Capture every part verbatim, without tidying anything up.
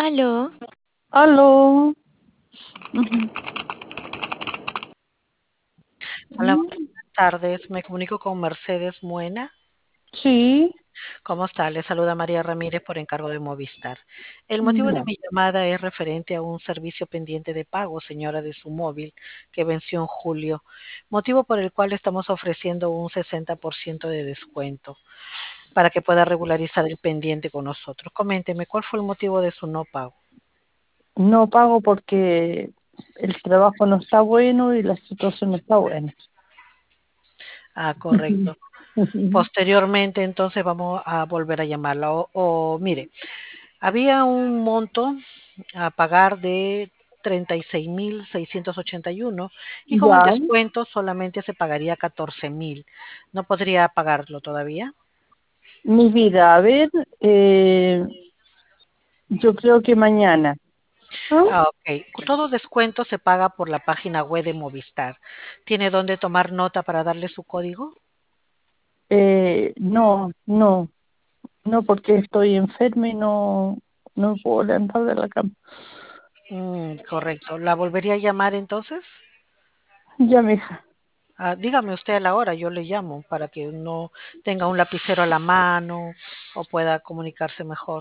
Aló. Aló. Ujú. Hola, Mm, buenas tardes. Me comunico con Mercedes Muena. Sí, ¿Cómo está? Le saluda María Ramírez por encargo de Movistar. El motivo de ya. mi llamada es referente a un servicio pendiente de pago, señora, de su móvil que venció en julio, motivo por el cual estamos ofreciendo un sesenta por ciento de descuento para que pueda regularizar el pendiente con nosotros. Coménteme, ¿cuál fue el motivo de su no pago? No pago porque el trabajo no está bueno y la situación no está buena. Ah, correcto. Posteriormente, entonces vamos a volver a llamarla. O, o mire, había un monto a pagar de treinta y seis mil seiscientos ochenta y uno y con el Ya, descuento solamente se pagaría catorce mil. ¿No podría pagarlo todavía? mi vida, a ver, eh, yo creo que mañana. ¿Ah? Ah, ok. Todo descuento se paga por la página web de Movistar. ¿Tiene dónde tomar nota para darle su código? Eh, no, no, no, porque estoy enferma y no, no me puedo levantar de la cama. Mm, correcto. ¿La volvería a llamar entonces? Ya, mija, Ah, dígame usted a la hora, yo le llamo para que no tenga un lapicero a la mano o pueda comunicarse mejor.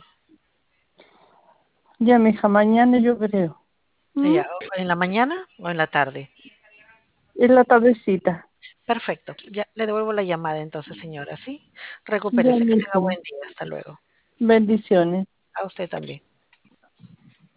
ya, mija, mañana yo creo. ¿Mm? Ya, ¿en la mañana o en la tarde? Es la tardecita. Perfecto. Ya le devuelvo la llamada entonces, señora, ¿sí? Ya, Recupérese, que tenga mija, buen día. Hasta luego. bendiciones. A usted también.